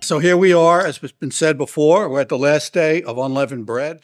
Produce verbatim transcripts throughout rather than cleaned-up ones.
So here we are, as has been said before, we're at the last day of unleavened bread.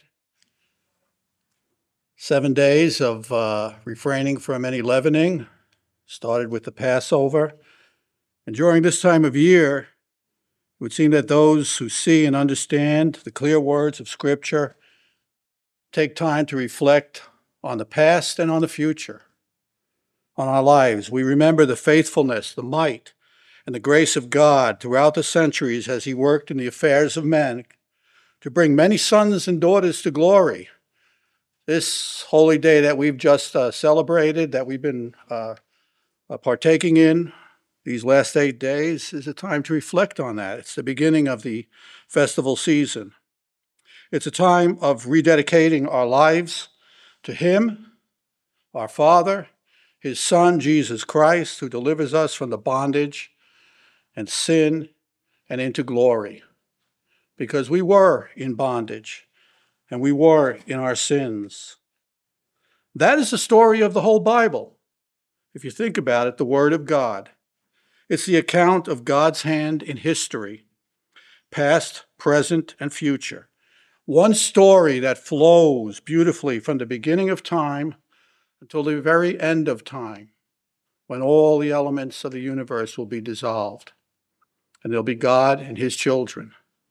Seven days of uh, refraining from any leavening, started with the Passover. And during this time of year, it would seem that those who see and understand the clear words of Scripture take time to reflect on the past and on the future, on our lives. We remember the faithfulness, the might, and the grace of God throughout the centuries as he worked in the affairs of men to bring many sons and daughters to glory. This holy day that we've just uh, celebrated, that we've been uh, uh, partaking in these last eight days, is a time to reflect on that. It's the beginning of the festival season. It's a time of rededicating our lives to him, our Father, his Son, Jesus Christ, who delivers us from the bondage and sin and into glory. Because we were in bondage and we were in our sins. That is the story of the whole Bible. If you think about it, the Word of God. It's the account of God's hand in history, past, present, and future. One story that flows beautifully from the beginning of time until the very end of time, when all the elements of the universe will be dissolved, and there'll be God and his children.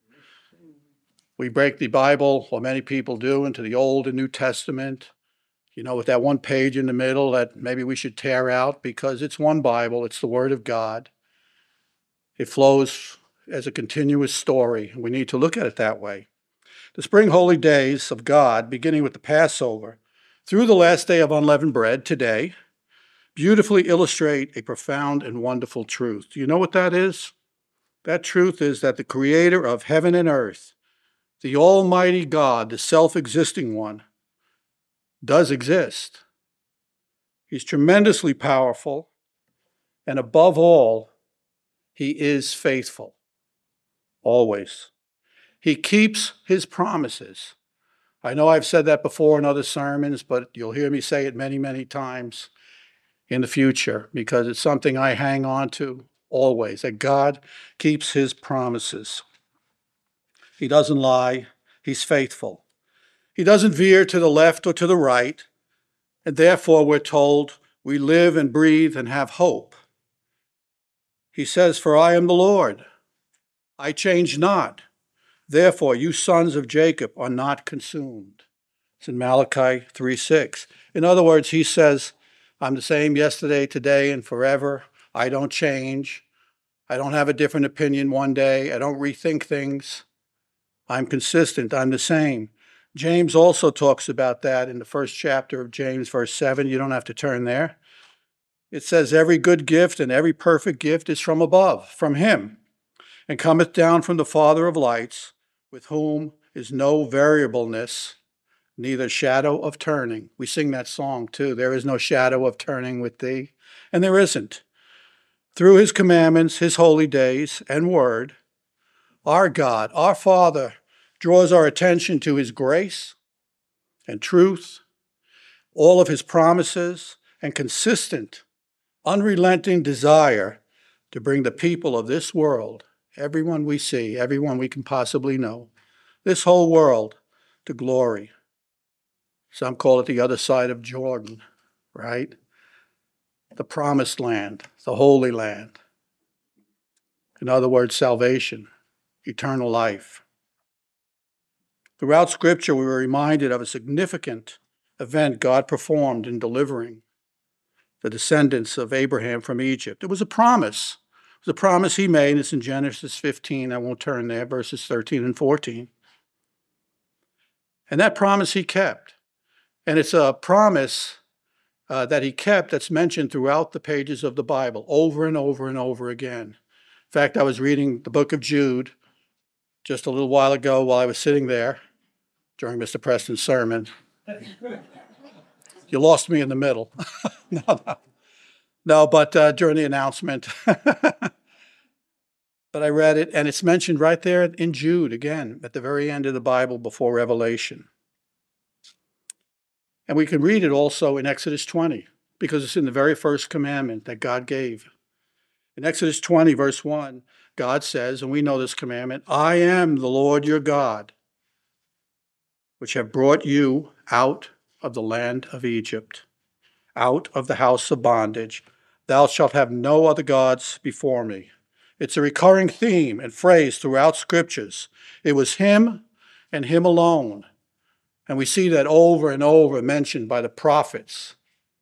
We break the Bible, or many people do, into the Old and New Testament. You know, with that one page in the middle that maybe we should tear out because it's one Bible, it's the Word of God. It flows as a continuous story. We need to look at it that way. The spring holy days of God, beginning with the Passover, through the last day of unleavened bread today, beautifully illustrate a profound and wonderful truth. Do you know what that is? That truth is that the creator of heaven and earth, the almighty God, the self-existing one, does exist. He's tremendously powerful, and above all, he is faithful, always. He keeps his promises. I know I've said that before in other sermons, but you'll hear me say it many, many times in the future because it's something I hang on to always, that God keeps his promises. He doesn't lie. He's faithful. He doesn't veer to the left or to the right, and therefore we're told we live and breathe and have hope. He says, "For I am the Lord. I change not. Therefore you sons of Jacob are not consumed." It's in Malachi three six. In other words, he says, I'm the same yesterday, today, and forever. I don't change. I don't have a different opinion one day. I don't rethink things. I'm consistent. I'm the same. James also talks about that in the first chapter of James, verse seven. You don't have to turn there. It says, every good gift and every perfect gift is from above, from him, and cometh down from the Father of lights, with whom is no variableness, neither shadow of turning. We sing that song too. There is no shadow of turning with thee. And there isn't. Through his commandments, his holy days, and word, our God, our Father, draws our attention to his grace and truth, all of his promises, and consistent, unrelenting desire to bring the people of this world, everyone we see, everyone we can possibly know, this whole world, to glory. Some call it the other side of Jordan, right? The promised land, the holy land. In other words, salvation, eternal life. Throughout Scripture, we were reminded of a significant event God performed in delivering the descendants of Abraham from Egypt. It was a promise. It was a promise he made. It's in Genesis fifteen. I won't turn there, verses thirteen and fourteen. And that promise he kept. And it's a promise uh, that he kept that's mentioned throughout the pages of the Bible, over and over and over again. In fact, I was reading the book of Jude just a little while ago while I was sitting there during Mister Preston's sermon. You lost me in the middle. no, no. no, but uh, during the announcement. But I read it, and it's mentioned right there in Jude, again, at the very end of the Bible before Revelation. And we can read it also in Exodus twenty, because it's in the very first commandment that God gave. In Exodus twenty, verse one, God says, and we know this commandment, I am the Lord your God, which have brought you out of the land of Egypt, out of the house of bondage. Thou shalt have no other gods before me. It's a recurring theme and phrase throughout scriptures. It was him and him alone. And we see that over and over mentioned by the prophets,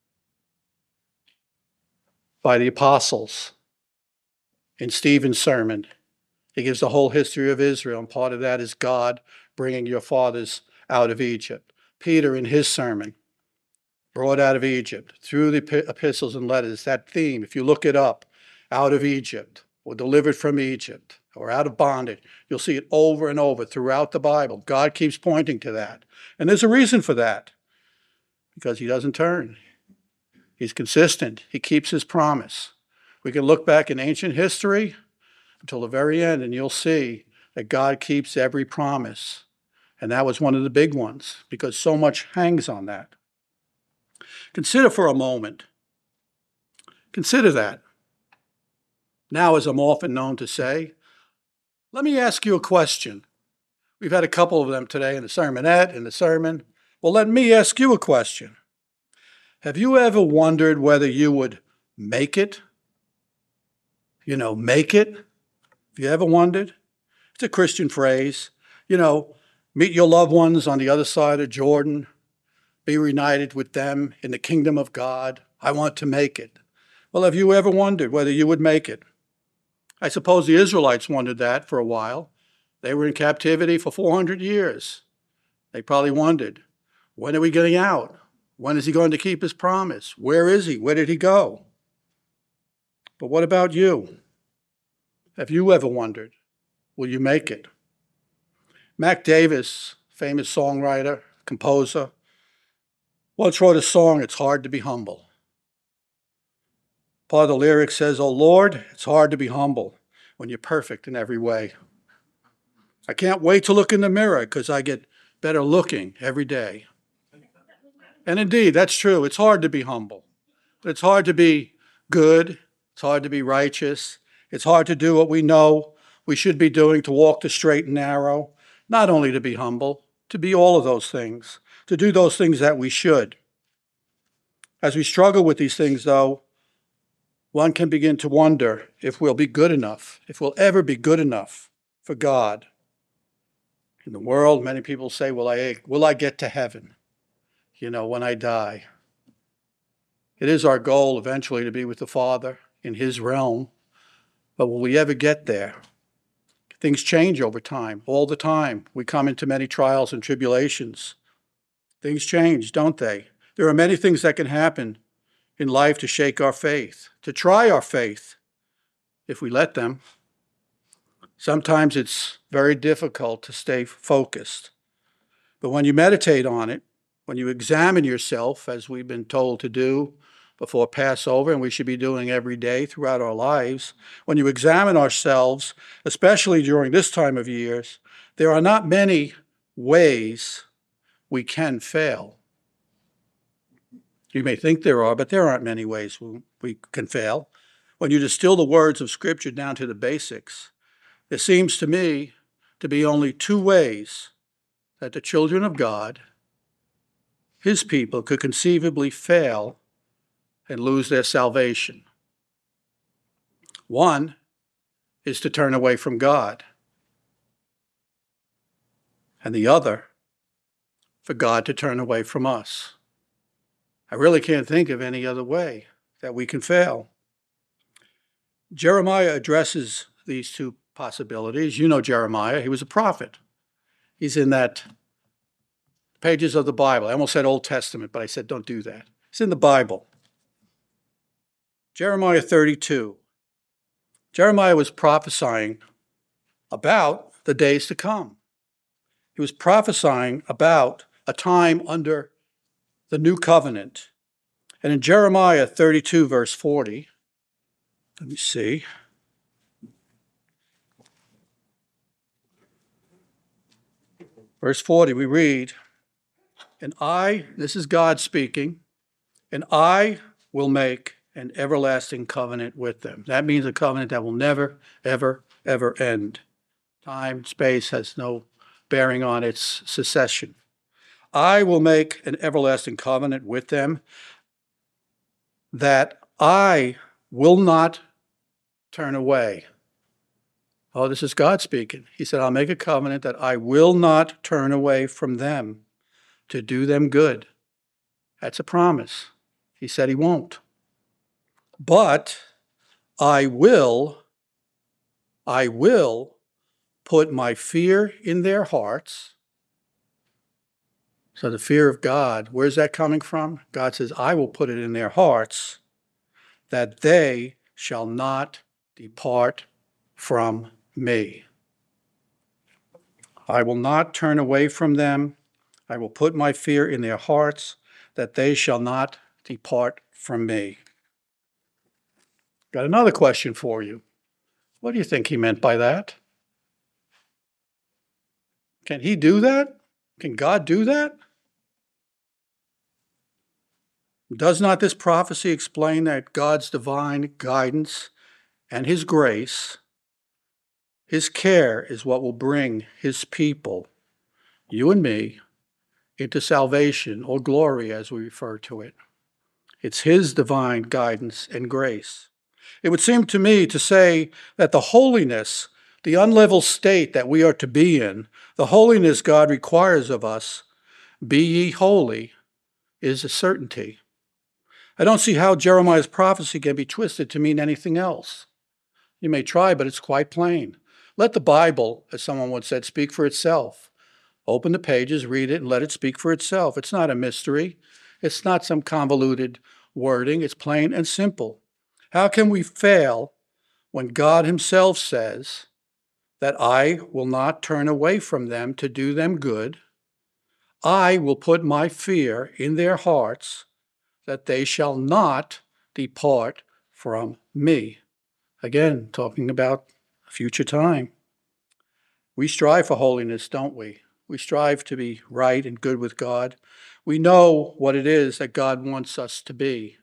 by the apostles. In Stephen's sermon, he gives the whole history of Israel, and part of that is God bringing your fathers out of Egypt. Peter, in his sermon, brought out of Egypt, through the epistles and letters, that theme, if you look it up, out of Egypt, or delivered from Egypt, or out of bondage, you'll see it over and over throughout the Bible. God keeps pointing to that. And there's a reason for that, because he doesn't turn. He's consistent. He keeps his promise. We can look back in ancient history until the very end, and you'll see that God keeps every promise. And that was one of the big ones, because so much hangs on that. Consider for a moment. Consider that. Now, as I'm often known to say, let me ask you a question. We've had a couple of them today in the sermonette, in the sermon. Well, let me ask you a question. Have you ever wondered whether you would make it? You know, make it? Have you ever wondered? It's a Christian phrase. You know, meet your loved ones on the other side of Jordan. Be reunited with them in the kingdom of God. I want to make it. Well, have you ever wondered whether you would make it? I suppose the Israelites wondered that for a while. They were in captivity for four hundred years. They probably wondered, when are we getting out? When is he going to keep his promise? Where is he? Where did he go? But what about you? Have you ever wondered, will you make it? Mac Davis, famous songwriter, composer, once wrote a song, It's Hard to Be Humble. Part of the lyric says, oh Lord, it's hard to be humble when you're perfect in every way. I can't wait to look in the mirror because I get better looking every day. And indeed, that's true. It's hard to be humble. But it's hard to be good. It's hard to be righteous. It's hard to do what we know we should be doing, to walk the straight and narrow. Not only to be humble, to be all of those things, to do those things that we should. As we struggle with these things, though, one can begin to wonder if we'll be good enough, if we'll ever be good enough for God. In the world, many people say, will I, will I get to heaven, you know, when I die? It is our goal eventually to be with the Father in his realm, but will we ever get there? Things change over time, all the time. We come into many trials and tribulations. Things change, don't they? There are many things that can happen in life to shake our faith, to try our faith, if we let them. Sometimes it's very difficult to stay focused. But when you meditate on it, when you examine yourself, as we've been told to do before Passover, and we should be doing every day throughout our lives, when you examine ourselves, especially during this time of years, there are not many ways we can fail. You may think there are, but there aren't many ways we can fail. When you distill the words of Scripture down to the basics, there seems to me to be only two ways that the children of God, his people, could conceivably fail and lose their salvation. One is to turn away from God, and the other, for God to turn away from us. I really can't think of any other way that we can fail. Jeremiah addresses these two possibilities. You know Jeremiah. He was a prophet. He's in that pages of the Bible. I almost said Old Testament, but I said don't do that. It's in the Bible. Jeremiah thirty-two. Jeremiah was prophesying about the days to come. He was prophesying about a time under the new covenant. And in Jeremiah thirty-two, verse forty, let me see. Verse forty, we read, and I, this is God speaking, and I will make an everlasting covenant with them. That means a covenant that will never, ever, ever end. Time, space has no bearing on its succession. I will make an everlasting covenant with them that I will not turn away. Oh, this is God speaking. He said, I'll make a covenant that I will not turn away from them to do them good. That's a promise. He said he won't. But I will, I will put my fear in their hearts. So the fear of God, where's that coming from? God says, I will put it in their hearts that they shall not depart from me. I will not turn away from them. I will put my fear in their hearts that they shall not depart from me. Got another question for you. What do you think he meant by that? Can he do that? Can God do that? Does not this prophecy explain that God's divine guidance and his grace, his care is what will bring his people, you and me, into salvation or glory as we refer to it? It's his divine guidance and grace. It would seem to me to say that the holiness, the unleveled state that we are to be in, the holiness God requires of us, be ye holy, is a certainty. I don't see how Jeremiah's prophecy can be twisted to mean anything else. You may try, but it's quite plain. Let the Bible, as someone once said, speak for itself. Open the pages, read it, and let it speak for itself. It's not a mystery. It's not some convoluted wording. It's plain and simple. How can we fail when God himself says that I will not turn away from them to do them good? I will put my fear in their hearts that they shall not depart from me. Again, talking about future time. We strive for holiness, don't we? We strive to be right and good with God. We know what it is that God wants us to be.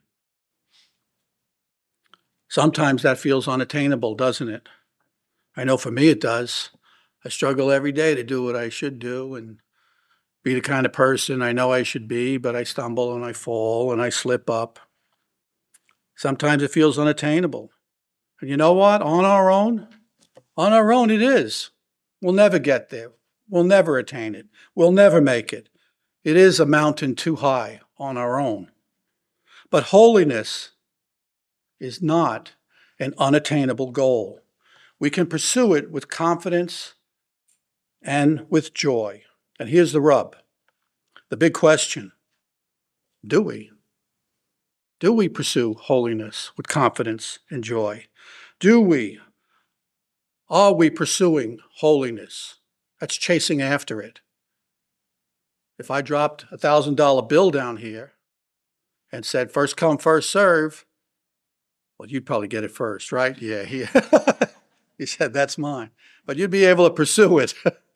Sometimes that feels unattainable, doesn't it? I know for me it does. I struggle every day to do what I should do and be the kind of person I know I should be, but I stumble and I fall and I slip up. Sometimes it feels unattainable. And you know what? On our own, on our own it is. We'll never get there. We'll never attain it. We'll never make it. It is a mountain too high on our own. But holiness is not an unattainable goal. We can pursue it with confidence and with joy. And here's the rub, the big question. Do we? Do we pursue holiness with confidence and joy? Do we? Are we pursuing holiness? That's chasing after it. If I dropped a one thousand dollar bill down here and said, first come, first serve, well, you'd probably get it first, right? Yeah, he, he said, that's mine. But you'd be able to pursue it.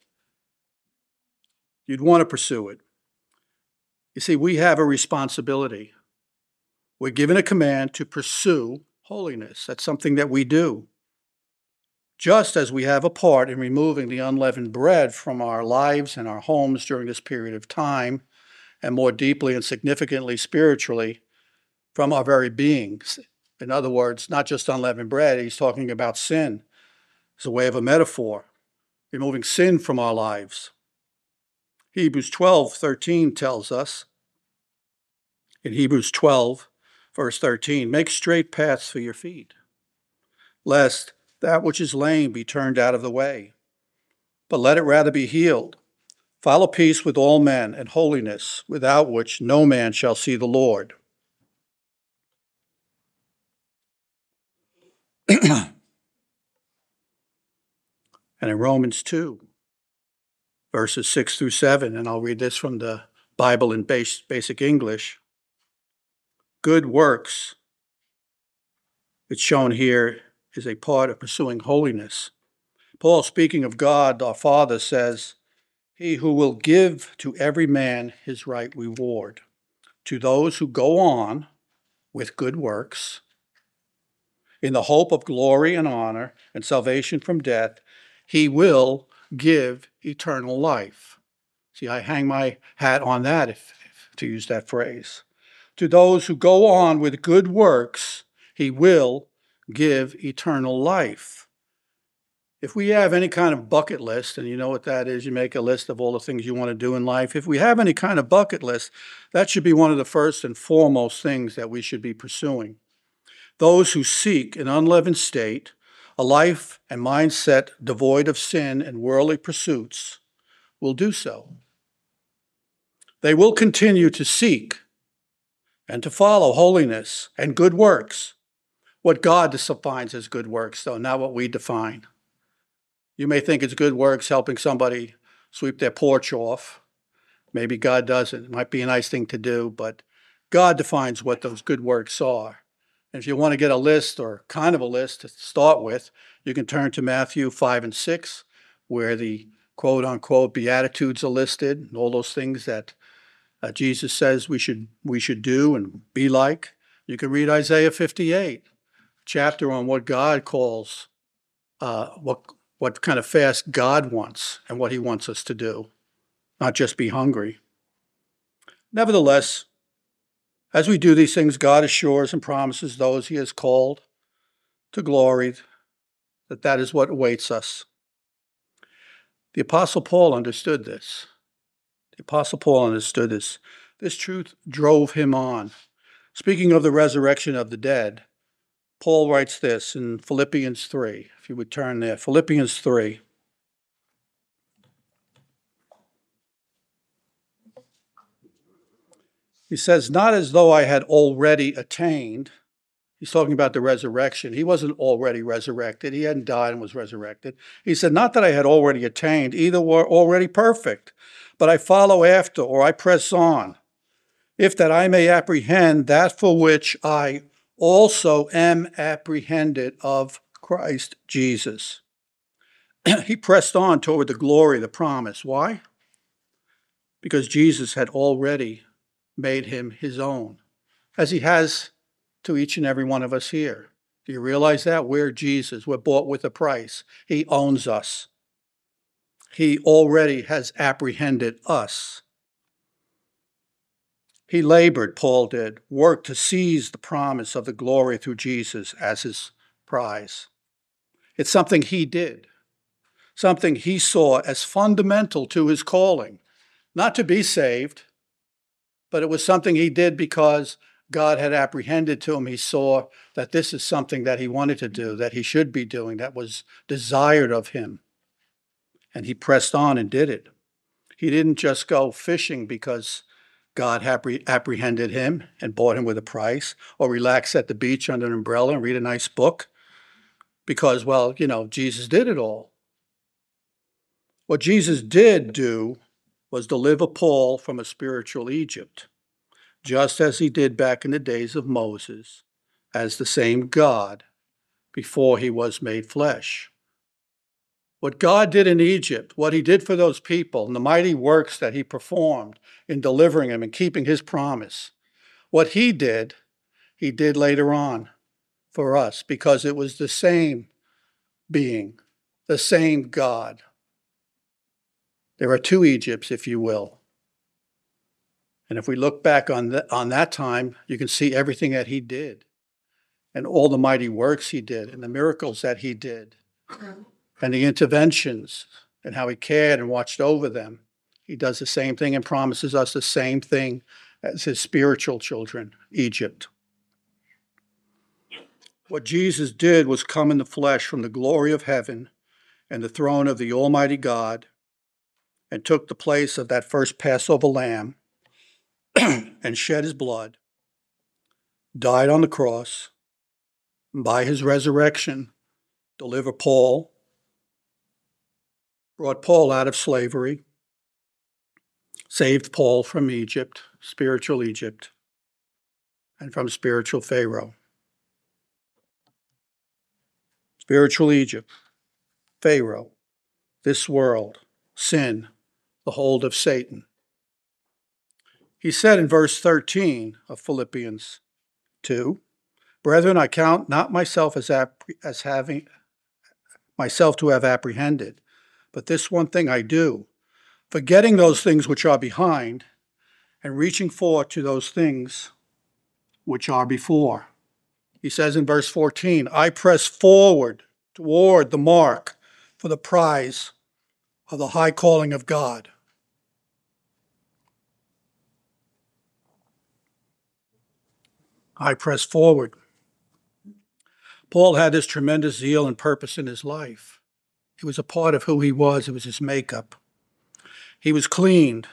You'd want to pursue it. You see, we have a responsibility. We're given a command to pursue holiness. That's something that we do. Just as we have a part in removing the unleavened bread from our lives and our homes during this period of time, and more deeply and significantly spiritually from our very beings. In other words, not just unleavened bread, he's talking about sin. It's a way of a metaphor, removing sin from our lives. Hebrews twelve thirteen tells us, in Hebrews twelve, verse thirteen, make straight paths for your feet, lest that which is lame be turned out of the way, but let it rather be healed. Follow peace with all men and holiness, without which no man shall see the Lord. And in Romans two, verses six through seven, and I'll read this from the Bible in base, basic English. Good works, it's shown here, is a part of pursuing holiness. Paul, speaking of God, our Father, says, he who will give to every man his right reward. To those who go on with good works in the hope of glory and honor and salvation from death, he will give eternal life. See, I hang my hat on that, if, if, to use that phrase. To those who go on with good works, he will give eternal life. If we have any kind of bucket list, and you know what that is, you make a list of all the things you want to do in life. If we have any kind of bucket list, that should be one of the first and foremost things that we should be pursuing. Those who seek an unleavened state, a life and mindset devoid of sin and worldly pursuits, will do so. They will continue to seek and to follow holiness and good works. What God defines as good works, though, not what we define. You may think it's good works helping somebody sweep their porch off. Maybe God doesn't. It might be a nice thing to do, but God defines what those good works are. And if you want to get a list, or kind of a list to start with, you can turn to Matthew five and six, where the quote-unquote Beatitudes are listed, and all those things that uh, Jesus says we should we should do and be like. You can read Isaiah fifty-eight, chapter on what God calls, uh, what what kind of fast God wants and what he wants us to do, not just be hungry. Nevertheless, as we do these things, God assures and promises those he has called to glory that that is what awaits us. The Apostle Paul understood this. The Apostle Paul understood this. This truth drove him on. Speaking of the resurrection of the dead, Paul writes this in Philippians three. If you would turn there, Philippians three. He says, not as though I had already attained. He's talking about the resurrection. He wasn't already resurrected. He hadn't died and was resurrected. He said, not that I had already attained, either were already perfect, but I follow after, or I press on, if that I may apprehend that for which I also am apprehended of Christ Jesus. He pressed on toward the glory, the promise. Why? Because Jesus had already made him his own, as he has to each and every one of us here. Do you realize that? We're Jesus. We're bought with a price. He owns us. He already has apprehended us. He labored, Paul did, worked to seize the promise of the glory through Jesus as his prize. It's something he did, something he saw as fundamental to his calling, not to be saved, but it was something he did because God had apprehended to him. He saw that this is something that he wanted to do, that he should be doing, that was desired of him. And he pressed on and did it. He didn't just go fishing because God apprehended him and bought him with a price, or relax at the beach under an umbrella and read a nice book because, well, you know, Jesus did it all. What Jesus did do was deliver Paul from a spiritual Egypt, just as he did back in the days of Moses, as the same God before he was made flesh. What God did in Egypt, what he did for those people, and the mighty works that he performed in delivering them and keeping his promise, what he did, he did later on for us, because it was the same being, the same God. There are two Egypts, if you will. And if we look back on, the, on that time, you can see everything that he did and all the mighty works he did and the miracles that he did and the interventions and how he cared and watched over them. He does the same thing and promises us the same thing as his spiritual children, Egypt. What Jesus did was come in the flesh from the glory of heaven and the throne of the Almighty God, and took the place of that first Passover lamb and shed his blood, died on the cross, and by his resurrection delivered Paul, brought Paul out of slavery, saved Paul from Egypt, spiritual Egypt, and from spiritual Pharaoh. Spiritual Egypt, Pharaoh, this world, sin, the hold of Satan. He said in verse thirteen of Philippians two, Brethren, I count not myself as, ap- as having myself to have apprehended, but this one thing I do, forgetting those things which are behind and reaching forth to those things which are before. He says in verse fourteen, I press forward toward the mark for the prize of the high calling of God. I press forward. Paul had this tremendous zeal and purpose in his life. It was a part of who he was. It was his makeup. He was cleaned.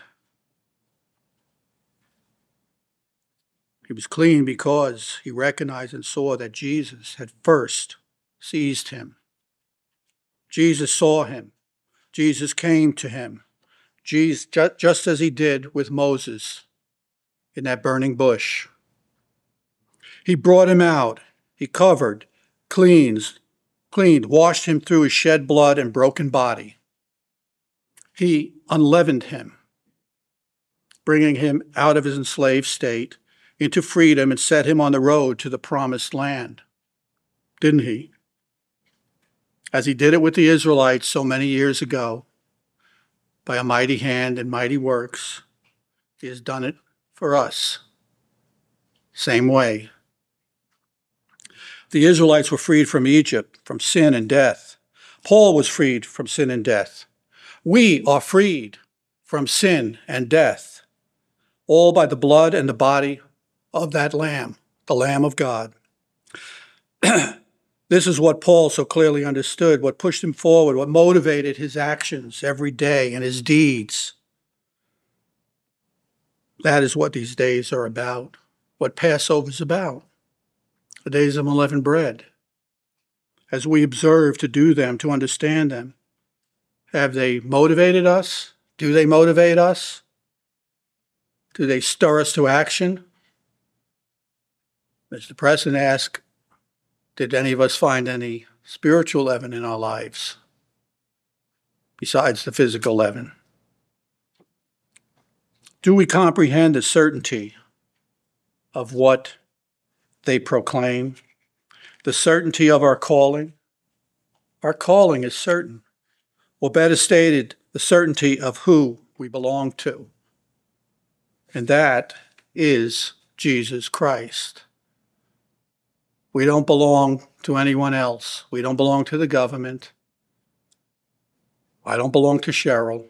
He was clean because he recognized and saw that Jesus had first seized him. Jesus saw him. Jesus came to him. Jesus, just as he did with Moses in that burning bush. He brought him out. He covered, cleansed, cleaned, washed him through his shed blood and broken body. He unleavened him, bringing him out of his enslaved state into freedom and set him on the road to the promised land. Didn't he? As he did it with the Israelites so many years ago, by a mighty hand and mighty works, he has done it for us. Same way. The Israelites were freed from Egypt, from sin and death. Paul was freed from sin and death. We are freed from sin and death, all by the blood and the body of that Lamb, the Lamb of God. This is what Paul so clearly understood, what pushed him forward, what motivated his actions every day and his deeds. That is what these days are about, what Passover is about, the days of unleavened bread. As we observe to do them, to understand them, have they motivated us? Do they motivate us? Do they stir us to action? Mister President asked, did any of us find any spiritual leaven in our lives besides the physical leaven? Do we comprehend the certainty of what they proclaim? The certainty of our calling? Our calling is certain. Or better stated, the certainty of who we belong to. And that is Jesus Christ. We don't belong to anyone else. We don't belong to the government. I don't belong to Cheryl.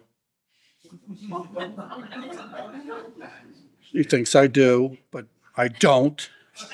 She thinks I do, but I don't.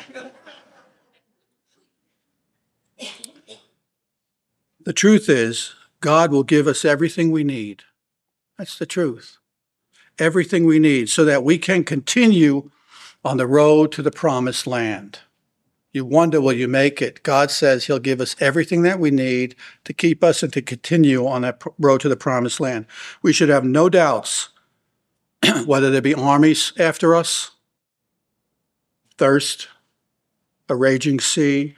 The truth is, God will give us everything we need. That's the truth. Everything we need so that we can continue on the road to the promised land. You wonder, will you make it? God says he'll give us everything that we need to keep us and to continue on that road to the promised land. We should have no doubts whether there be armies after us, thirst, a raging sea,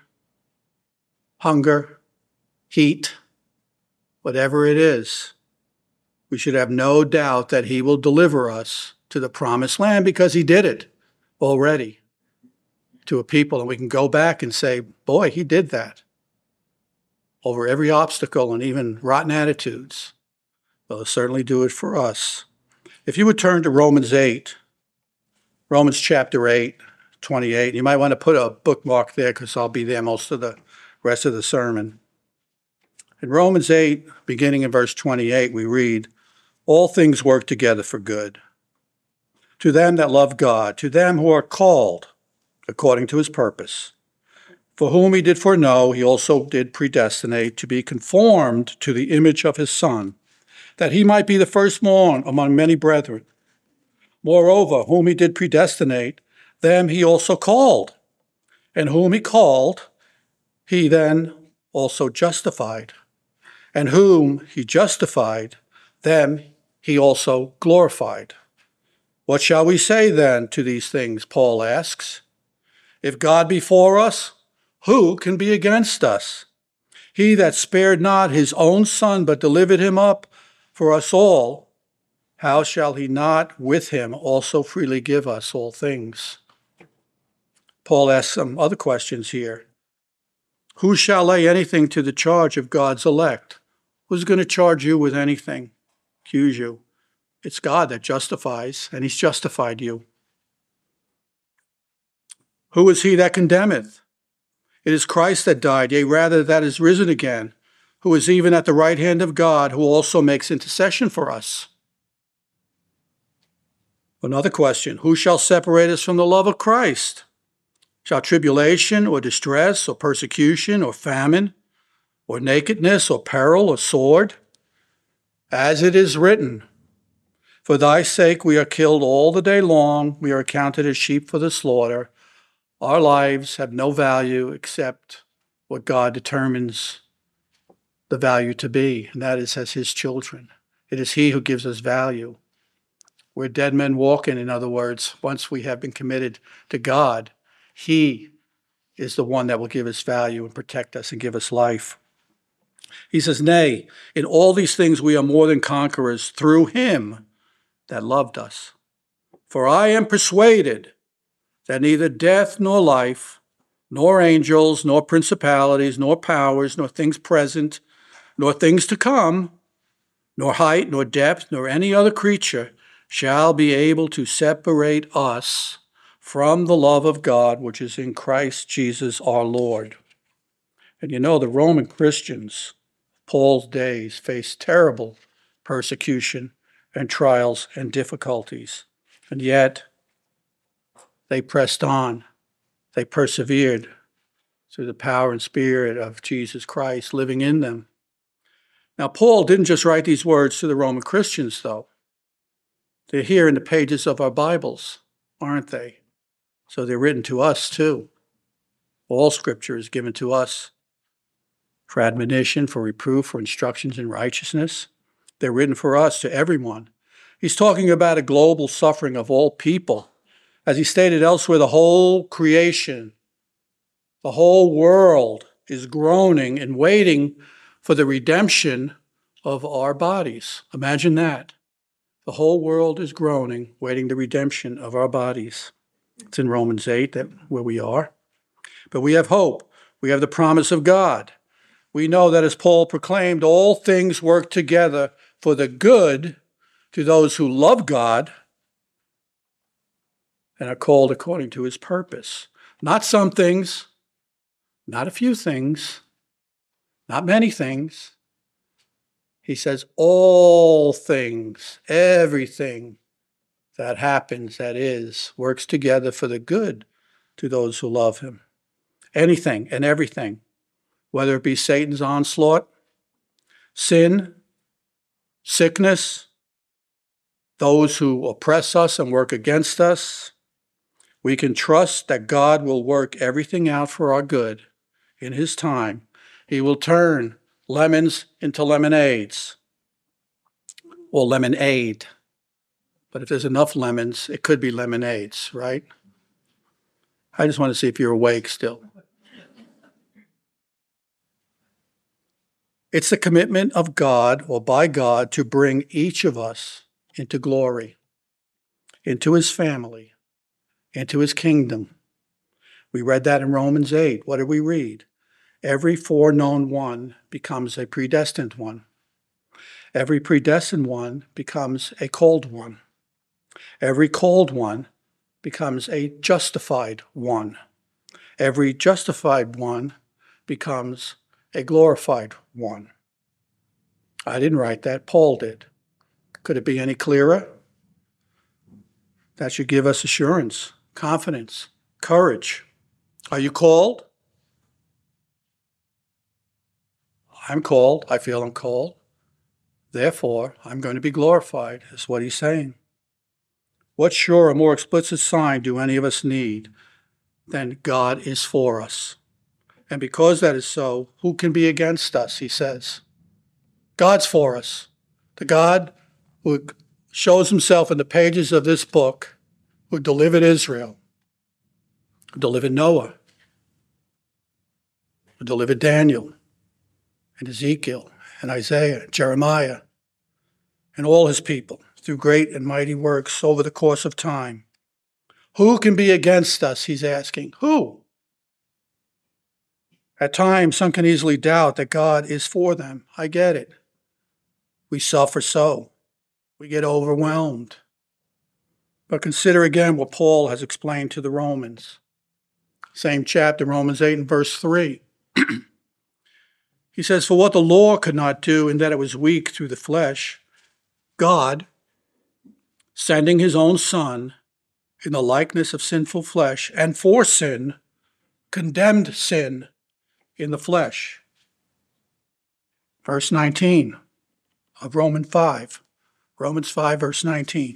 hunger, heat, whatever it is. We should have no doubt that he will deliver us to the promised land because he did it already to a people. And we can go back and say, boy, he did that over every obstacle and even rotten attitudes. Well, he'll certainly do it for us. If you would turn to Romans eight, Romans chapter eight, twenty-eight, you might want to put a bookmark there because I'll be there most of the rest of the sermon. In Romans eight, beginning in verse twenty-eight, we read, all things work together for good. To them that love God, to them who are called according to his purpose. For whom he did foreknow, he also did predestinate to be conformed to the image of his Son, that he might be the firstborn among many brethren. Moreover, whom he did predestinate, them he also called. And whom he called, he then also justified. And whom he justified, them he also glorified. What shall we say then to these things? Paul asks. If God be for us, who can be against us? He that spared not his own Son, but delivered him up for us all, how shall he not with him also freely give us all things? Paul asks some other questions here. Who shall lay anything to the charge of God's elect? Who's going to charge you with anything, accuse you? It's God that justifies, and he's justified you. Who is he that condemneth? It is Christ that died, yea, rather that is risen again, who is even at the right hand of God, who also makes intercession for us. Another question, who shall separate us from the love of Christ? Shall tribulation or distress or persecution or famine or nakedness or peril or sword? As it is written, for thy sake we are killed all the day long, we are accounted as sheep for the slaughter. Our lives have no value except what God determines the value to be, and that is as his children. It is he who gives us value. We're dead men walking, in other words, once we have been committed to God. He is the one that will give us value and protect us and give us life. He says, nay, in all these things we are more than conquerors through him that loved us. For I am persuaded that neither death nor life, nor angels, nor principalities, nor powers, nor things present, nor things to come, nor height, nor depth, nor any other creature shall be able to separate us from the love of God, which is in Christ Jesus our Lord. And you know, the Roman Christians, Paul's days, faced terrible persecution and trials and difficulties. And yet, they pressed on. They persevered through the power and spirit of Jesus Christ living in them. Now, Paul didn't just write these words to the Roman Christians, though. They're here in the pages of our Bibles, aren't they? So they're written to us, too. All Scripture is given to us for admonition, for reproof, for instructions in righteousness. They're written for us, to everyone. He's talking about a global suffering of all people. As he stated elsewhere, the whole creation, the whole world is groaning and waiting for the redemption of our bodies. Imagine that. The whole world is groaning, waiting the redemption of our bodies. It's in Romans eight, that where we are. But we have hope. We have the promise of God. We know that, as Paul proclaimed, all things work together for the good to those who love God and are called according to his purpose. Not some things, not a few things, not many things. He says all things, everything that happens, that is, works together for the good to those who love him. Anything and everything, whether it be Satan's onslaught, sin, sickness, those who oppress us and work against us, we can trust that God will work everything out for our good in his time. He will turn lemons into lemonades, or lemonade. But if there's enough lemons, it could be lemonades, right? I just want to see if you're awake still. It's the commitment of God, or by God, to bring each of us into glory, into his family, into his kingdom. We read that in Romans eight. What did we read? Every foreknown one becomes a predestined one. Every predestined one becomes a called one. Every called one becomes a justified one. Every justified one becomes a glorified one. I didn't write that. Paul did. Could it be any clearer? That should give us assurance, confidence, courage. Are you called? I'm called. I feel I'm called. Therefore, I'm going to be glorified, is what he's saying. What surer, more explicit sign do any of us need than God is for us? And because that is so, who can be against us, he says. God's for us. The God who shows himself in the pages of this book, who delivered Israel, who delivered Noah, who delivered Daniel, and Ezekiel, and Isaiah, Jeremiah, and all his people through great and mighty works over the course of time. Who can be against us, he's asking. Who? At times, some can easily doubt that God is for them. I get it. We suffer so. We get overwhelmed. But consider again what Paul has explained to the Romans. Same chapter, Romans eight and verse three. He says, for what the law could not do in that it was weak through the flesh, God, sending his own Son in the likeness of sinful flesh, and for sin, condemned sin in the flesh. Verse nineteen of Romans five. Romans five, verse nineteen.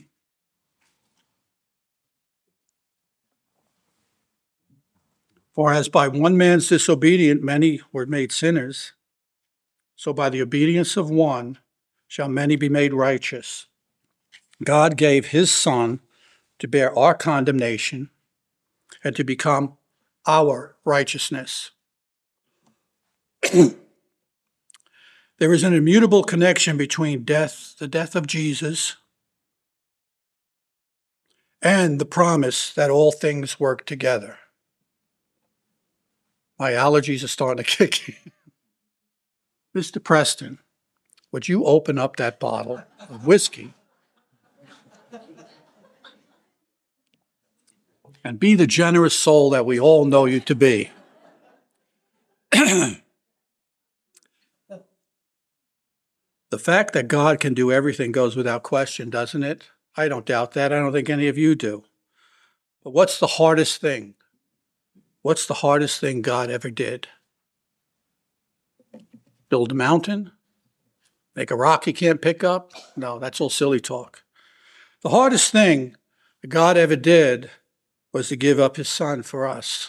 For as by one man's disobedience many were made sinners, so by the obedience of one shall many be made righteous. God gave his Son to bear our condemnation and to become our righteousness. There is an immutable connection between death, the death of Jesus, and the promise that all things work together. My allergies are starting to kick in. Mister Preston, would you open up that bottle of whiskey and be the generous soul that we all know you to be? The fact that God can do everything goes without question, doesn't it? I don't doubt that. I don't think any of you do. But what's the hardest thing? What's the hardest thing God ever did? Build a mountain? Make a rock he can't pick up? No, that's all silly talk. The hardest thing that God ever did was to give up his Son for us.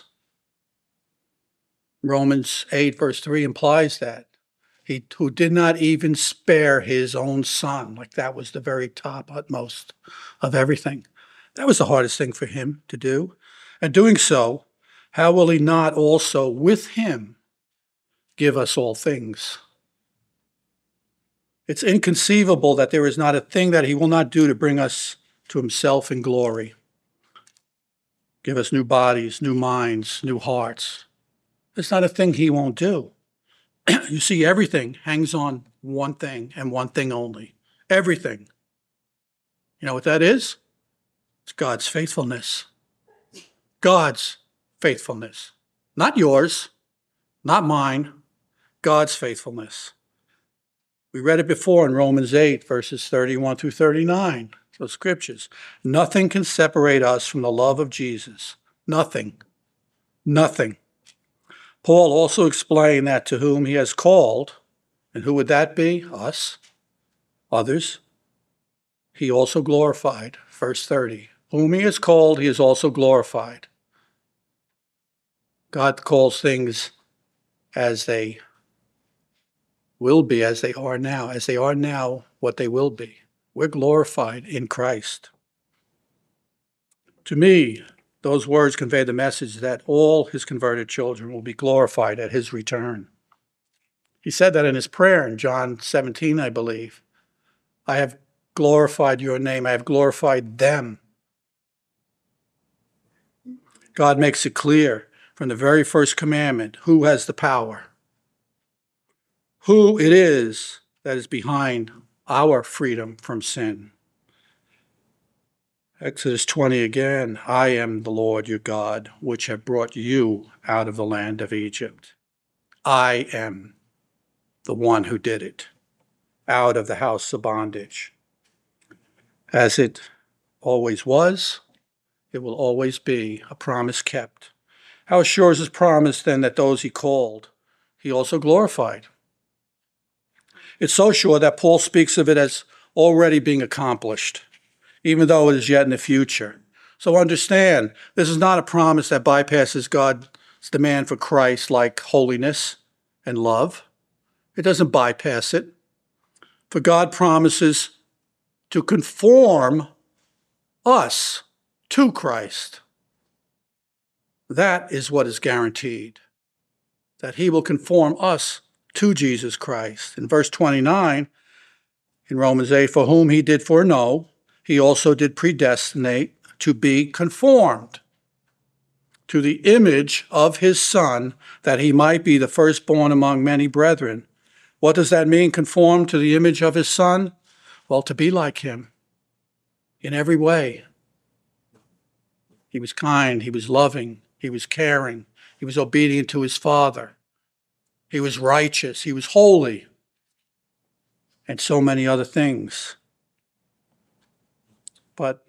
Romans eight verse three implies that. He who did not even spare his own Son, like that was the very top, utmost of everything. That was the hardest thing for him to do. And doing so, how will he not also with him give us all things? It's inconceivable that there is not a thing that he will not do to bring us to himself in glory. Give us new bodies, new minds, new hearts. There's not a thing he won't do. You see, everything hangs on one thing and one thing only. Everything. You know what that is? It's God's faithfulness. God's faithfulness. Not yours, not mine, God's faithfulness. We read it before in Romans eight, verses thirty-one through thirty-nine, those scriptures. Nothing can separate us from the love of Jesus. Nothing. Nothing. Paul also explained that to whom he has called, and who would that be? Us, others, he also glorified. Verse thirty. Whom he has called, he is also glorified. God calls things as they will be, as they are now, as they are now, what they will be. We're glorified in Christ. To me, those words convey the message that all his converted children will be glorified at his return. He said that in his prayer in John seventeen, I believe. I have glorified your name. I have glorified them. God makes it clear from the very first commandment who has the power, who it is that is behind our freedom from sin. Exodus twenty again, I am the Lord your God, which have brought you out of the land of Egypt. I am the one who did it, out of the house of bondage. As it always was, it will always be a promise kept. How sure is his promise then that those he called, he also glorified? It's so sure that Paul speaks of it as already being accomplished, even though it is yet in the future. So understand, this is not a promise that bypasses God's demand for Christ like holiness and love. It doesn't bypass it. For God promises to conform us to Christ. That is what is guaranteed, that he will conform us to Jesus Christ. In verse twenty-nine, in Romans eight, for whom he did foreknow, he also did predestinate to be conformed to the image of his Son, that he might be the firstborn among many brethren. What does that mean, conform to the image of his Son? Well, to be like him in every way. He was kind, he was loving, he was caring, he was obedient to his Father, he was righteous, he was holy, and so many other things. But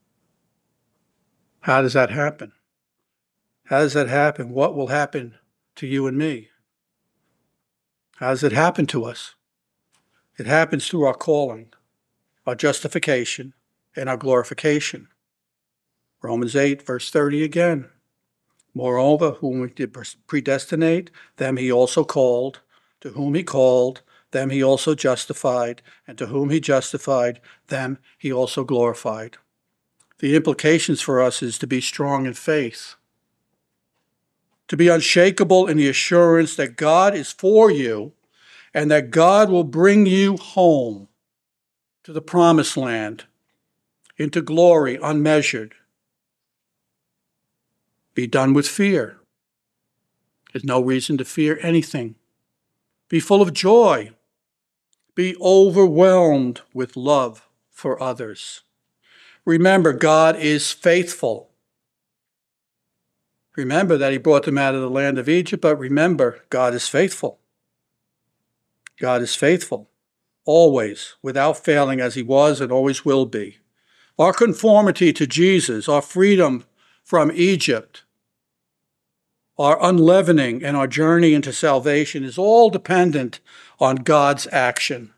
how does that happen? How does that happen? What will happen to you and me? How does it happen to us? It happens through our calling, our justification, and our glorification. Romans eight, verse thirty again. Moreover, whom he did predestinate, them he also called. To whom he called, them he also justified. And to whom he justified, them he also glorified. The implications for us is to be strong in faith, to be unshakable in the assurance that God is for you and that God will bring you home to the promised land, into glory unmeasured. Be done with fear. There's no reason to fear anything. Be full of joy. Be overwhelmed with love for others. Remember, God is faithful. Remember that he brought them out of the land of Egypt, but remember, God is faithful. God is faithful, always, without failing, as he was and always will be. Our conformity to Jesus, our freedom from Egypt, our unleavening and our journey into salvation is all dependent on God's action.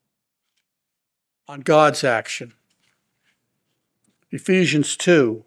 On God's action. Ephesians two.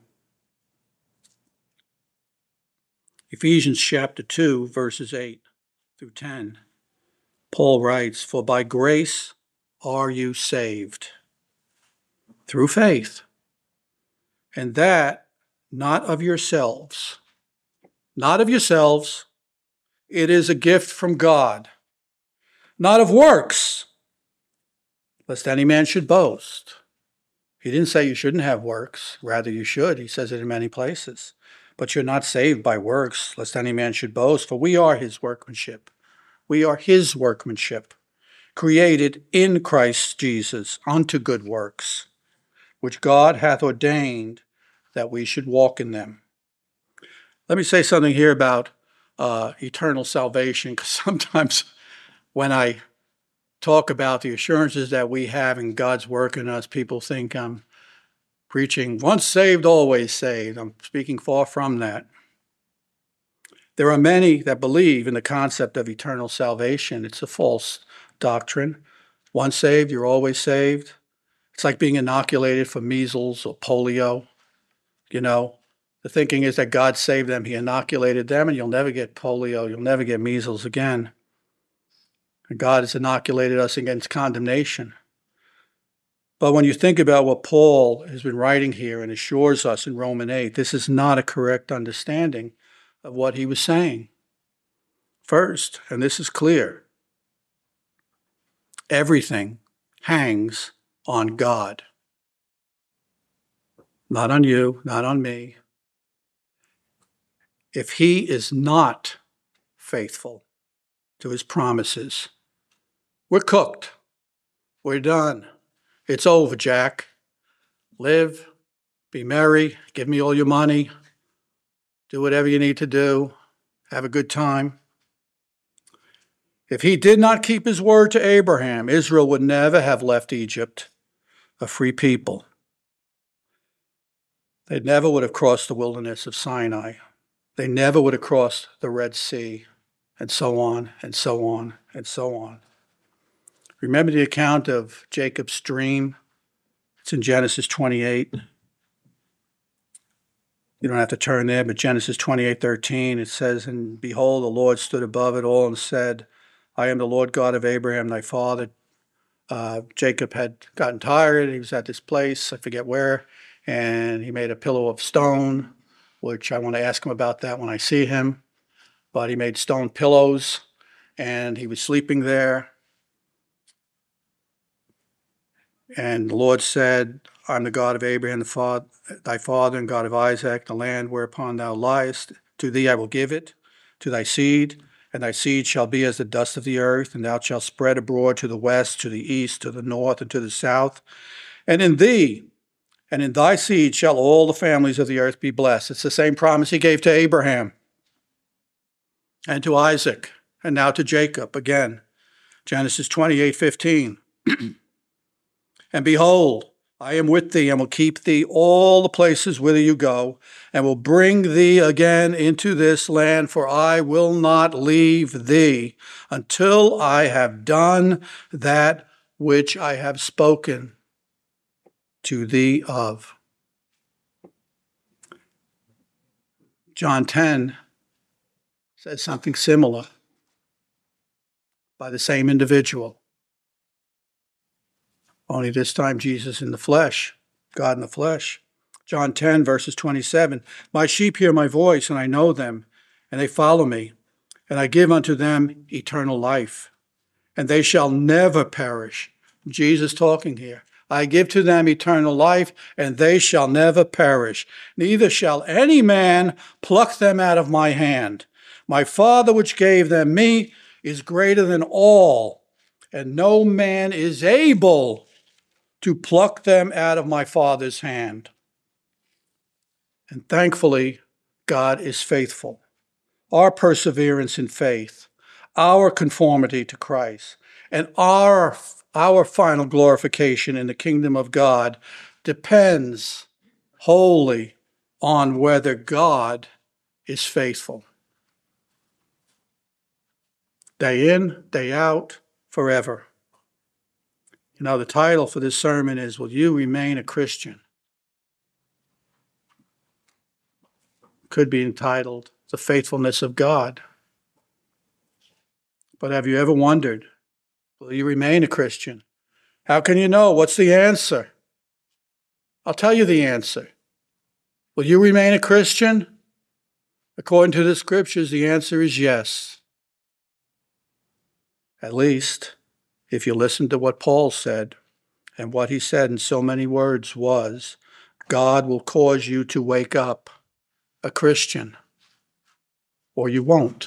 Ephesians chapter two, verses eight through ten. Paul writes, "For by grace are you saved, through faith, and that not of yourselves." Not of yourselves. It is a gift from God. Not of works, lest any man should boast. He didn't say you shouldn't have works. Rather, you should. He says it in many places. But you're not saved by works, lest any man should boast. For we are his workmanship. We are his workmanship, created in Christ Jesus unto good works, which God hath ordained that we should walk in them. Let me say something here about uh, eternal salvation, because sometimes when I talk about the assurances that we have in God's work in us, people think I'm preaching once saved, always saved. I'm speaking far from that. There are many that believe in the concept of eternal salvation. It's a false doctrine. Once saved, you're always saved. It's like being inoculated for measles or polio, you know. The thinking is that God saved them, he inoculated them, and you'll never get polio, you'll never get measles again. And God has inoculated us against condemnation. But when you think about what Paul has been writing here and assures us in Romans eight, this is not a correct understanding of what he was saying. First, and this is clear, everything hangs on God. Not on you, not on me. If he is not faithful to his promises, we're cooked. We're done. It's over, Jack. Live, be merry, give me all your money, do whatever you need to do, have a good time. If he did not keep his word to Abraham, Israel would never have left Egypt a free people. They never would have crossed the wilderness of Sinai. They never would have crossed the Red Sea, and so on, and so on, and so on. Remember the account of Jacob's dream? It's in Genesis twenty-eight. You don't have to turn there, but Genesis twenty-eight thirteen, it says, "And behold, the Lord stood above it all and said, I am the Lord God of Abraham, thy father." Uh, Jacob had gotten tired. He was at this place, I forget where, and he made a pillow of stone, which I want to ask him about that when I see him. But he made stone pillows, and he was sleeping there. And the Lord said, I'm the God of Abraham, the father, thy father, and God of Isaac. The land whereupon thou liest, to thee I will give it, to thy seed, and thy seed shall be as the dust of the earth, and thou shalt spread abroad to the west, to the east, to the north, and to the south. And in thee and in thy seed shall all the families of the earth be blessed. It's the same promise he gave to Abraham and to Isaac, and now to Jacob again. Genesis twenty-eight fifteen. And behold, I am with thee, and will keep thee all the places whither you go, and will bring thee again into this land, for I will not leave thee until I have done that which I have spoken to thee of. John ten says something similar by the same individual. Only this time Jesus in the flesh, God in the flesh. John ten, verses twenty-seven. My sheep hear my voice, and I know them, and they follow me. And I give unto them eternal life, and they shall never perish. Jesus talking here. I give to them eternal life, and they shall never perish. Neither shall any man pluck them out of my hand. My Father which gave them me is greater than all, and no man is able to pluck them out of my Father's hand. And thankfully, God is faithful. Our perseverance in faith, our conformity to Christ, and our, our final glorification in the kingdom of God depends wholly on whether God is faithful. Day in, day out, forever. You know, the title for this sermon is, Will You Remain a Christian? Could be entitled, The Faithfulness of God. But have you ever wondered, will you remain a Christian? How can you know? What's the answer? I'll tell you the answer. Will you remain a Christian? According to the scriptures, the answer is yes. At least, if you listen to what Paul said, and what he said in so many words was, God will cause you to wake up a Christian, or you won't.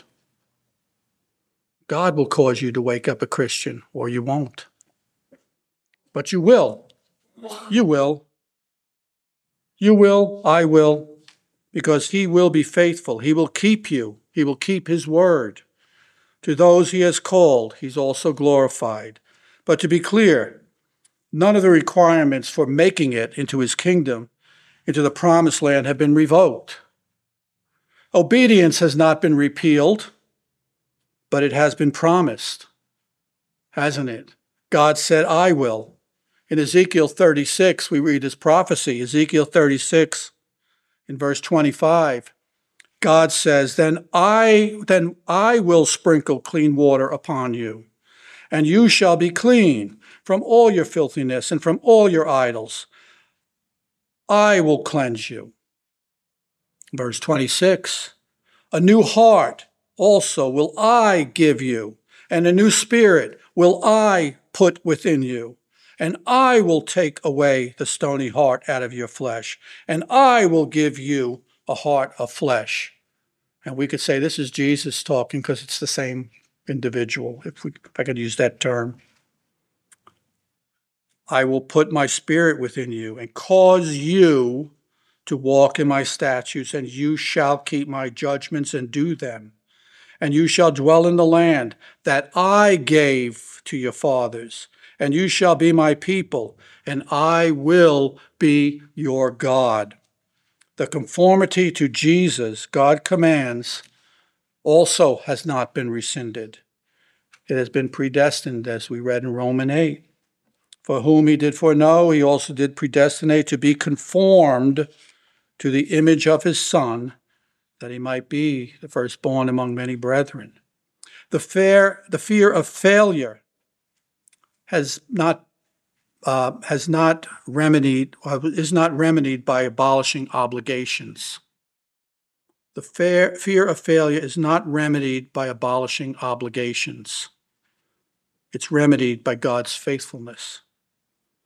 God will cause you to wake up a Christian, or you won't. But you will. You will. You will, I will, because he will be faithful. He will keep you. He will keep his word. To those he has called, he's also glorified. But to be clear, none of the requirements for making it into his kingdom, into the promised land, have been revoked. Obedience has not been repealed, but it has been promised, hasn't it? God said, I will. In Ezekiel thirty-six, we read this prophecy, Ezekiel thirty-six, in verse twenty-five. God says, then I, then I will sprinkle clean water upon you, and you shall be clean from all your filthiness and from all your idols. I will cleanse you. Verse twenty-six, a new heart also will I give you, and a new spirit will I put within you. And I will take away the stony heart out of your flesh, and I will give you a heart of flesh. And we could say this is Jesus talking because it's the same individual, if, we, if I could use that term. I will put my spirit within you and cause you to walk in my statutes, and you shall keep my judgments and do them. And you shall dwell in the land that I gave to your fathers, and you shall be my people, and I will be your God. The conformity to Jesus, God commands, also has not been rescinded. It has been predestined, as we read in Romans eight. For whom he did foreknow, he also did predestinate to be conformed to the image of his Son, that he might be the firstborn among many brethren. The fear, the fear of failure has not uh, has not remedied uh, is not remedied by abolishing obligations. The fear, fear of failure is not remedied by abolishing obligations. It's remedied by God's faithfulness.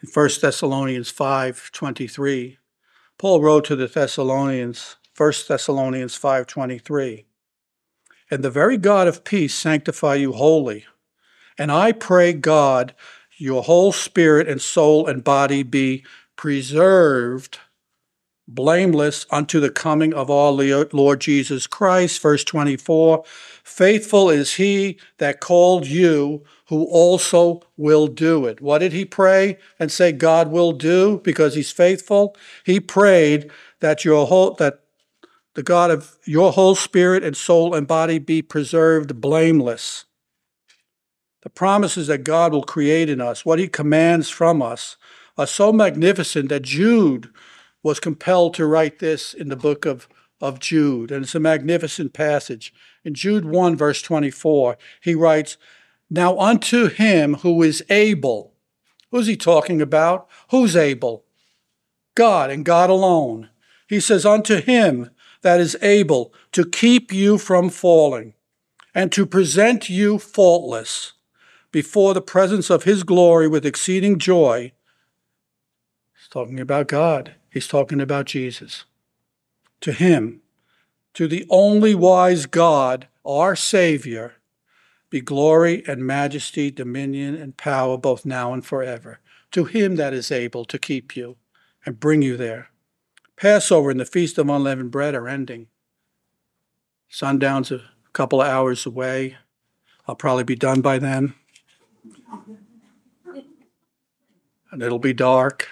In First Thessalonians five twenty-three, Paul wrote to the Thessalonians, First Thessalonians five twenty-three, "And the very God of peace sanctify you wholly. And I pray God, your whole spirit and soul and body be preserved blameless unto the coming of our Lord Jesus Christ." Verse twenty-four, "Faithful is he that called you, who also will do it." What did he pray and say God will do because he's faithful? He prayed that your whole, that the God of your whole spirit and soul and body be preserved blameless. The promises that God will create in us, what he commands from us, are so magnificent that Jude was compelled to write this in the book of, of Jude. And it's a magnificent passage. In Jude one, verse twenty-four, he writes, "Now unto him who is able," who's he talking about? Who's able? God, and God alone. He says, "Unto him that is able to keep you from falling and to present you faultless before the presence of his glory with exceeding joy." He's talking about God. He's talking about Jesus. "To him, to the only wise God, our Savior, be glory and majesty, dominion and power, both now and forever." To him that is able to keep you and bring you there. Passover and the Feast of Unleavened Bread are ending. Sundown's a couple of hours away. I'll probably be done by then. And it'll be dark.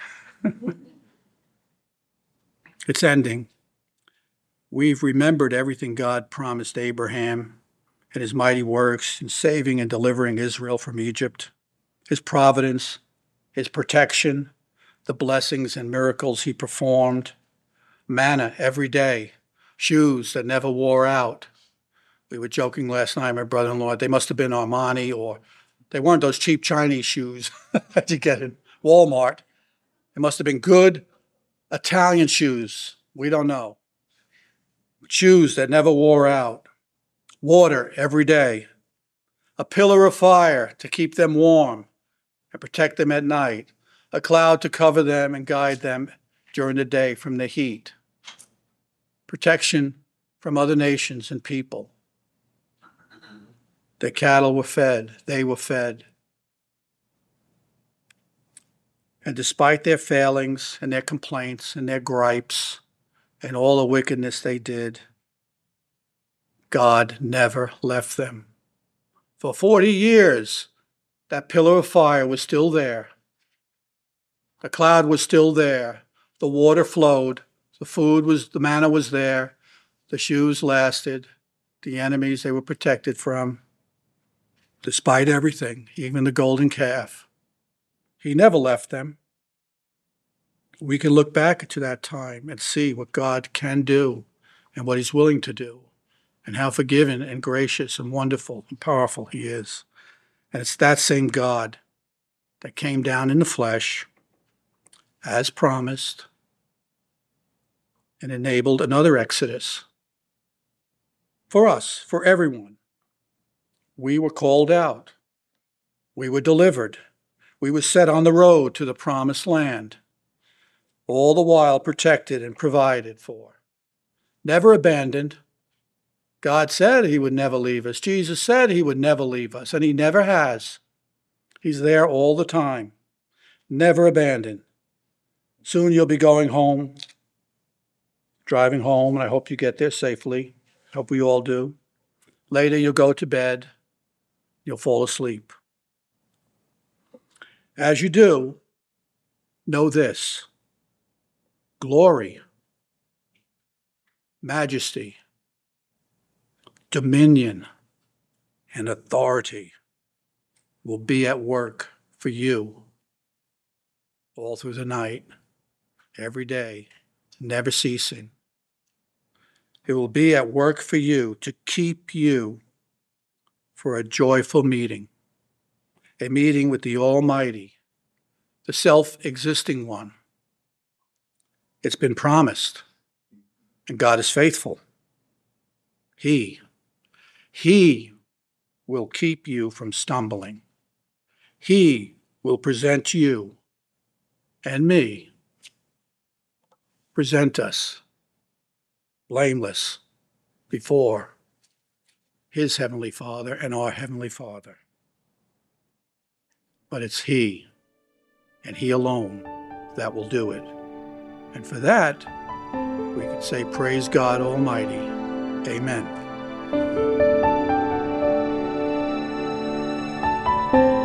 It's ending. We've remembered everything God promised Abraham and his mighty works in saving and delivering Israel from Egypt, his providence, his protection, the blessings and miracles he performed, manna every day, shoes that never wore out. We were joking last night, my brother-in-law, they must have been Armani, or they weren't those cheap Chinese shoes that you get in Walmart. It must have been good Italian shoes. We don't know. Shoes that never wore out. Water every day. A pillar of fire to keep them warm and protect them at night. A cloud to cover them and guide them during the day from the heat. Protection from other nations and people. Their cattle were fed. They were fed. And despite their failings and their complaints and their gripes and all the wickedness they did, God never left them. For forty years, that pillar of fire was still there. The cloud was still there. The water flowed. The food was, the manna was there. The shoes lasted. The enemies they were protected from. Despite everything, even the golden calf. He never left them. We can look back to that time and see what God can do and what he's willing to do and how forgiving and gracious and wonderful and powerful he is. And it's that same God that came down in the flesh as promised and enabled another Exodus for us, for everyone. We were called out. We were delivered. We were set on the road to the promised land, all the while protected and provided for. Never abandoned. God said he would never leave us. Jesus said he would never leave us, and he never has. He's there all the time. Never abandoned. Soon you'll be going home, driving home, and I hope you get there safely. I hope we all do. Later you'll go to bed. You'll fall asleep. As you do, know this: glory, majesty, dominion, and authority will be at work for you all through the night, every day, never ceasing. It will be at work for you to keep you for a joyful meeting, a meeting with the Almighty, the self-existing one. It's been promised, and God is faithful. He, He will keep you from stumbling. He will present you and me present us blameless before his Heavenly Father and our Heavenly Father. But it's He, and He alone, that will do it. And for that, we could say, praise God Almighty. Amen.